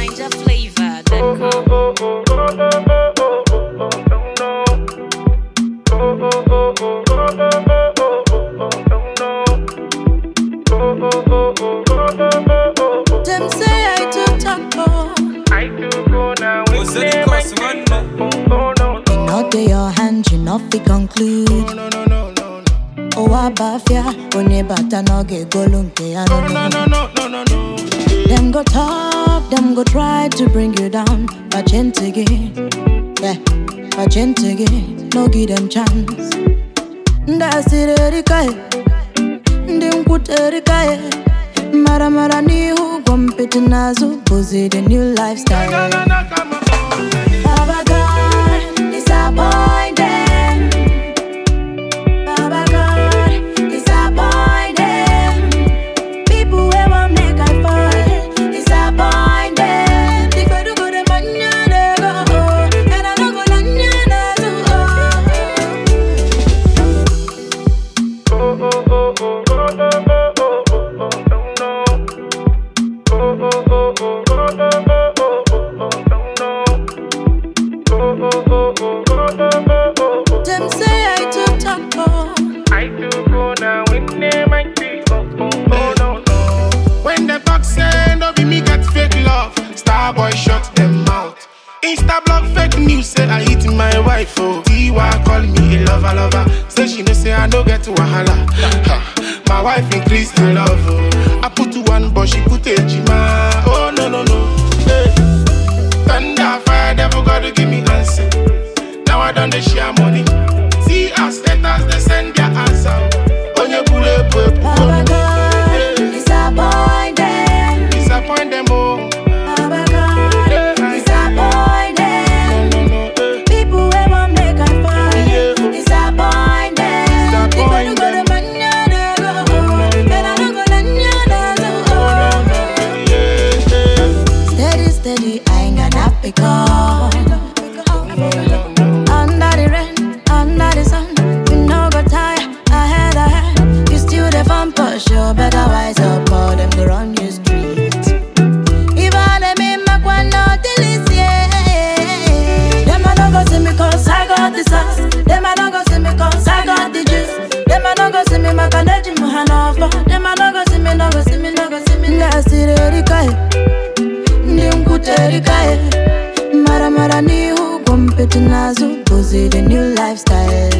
Them say I too talk, I do go now. What's the cost, man? you know they your hand, you know fi conclude. No. Oh, abafia, onye bata no ge golunke No. Them go talk, them go try to bring you down, but gentle, yeah, but gentle, no give them chance. That's it, Erika. Ndim kut Erika. Mara ni hu compete nazo, pose the new lifestyle. Come on. Baba God, disappointed. Baba God, disappointed. People who won't make I fall, disappointed. They go to go to manya, they go, and I don't go lanya Them say I too talk, I do go now. When they might be no. When the talk say no be me get fake love, Starboy shut them out. Insta blog fake news say I hit my wife. Oh, Tiwa call me a lover. Say she no say I no get wahala. My wife increased her love. Oh. I put one but she put a jima. Oh no. Hey. Thunder fire devil gotta give me answer. Now I done they share money. See us letters they send their answer. On your bullet, Baba God, disappointed. disappoint them all. Baba God, disappointed. No. People who won't make I fall, disappointed. They go to go to manya, they go, and I don't go lanya, Steady, I ain't got that because under the rain, under the sun, you no go tired, ahead. You still the fun push, you better wise up, or them go run your street. If I let me make one not delicious, them I don't go see me cause I got the sauce. Them I don't go see me cause I got the juice. Them I don't go see me make a legend, Muhanova. Them I don't go see me, no go see me. That's it, Erika. Ndim kut Erika. Mara ni hu compete nazo, pose the new lifestyle.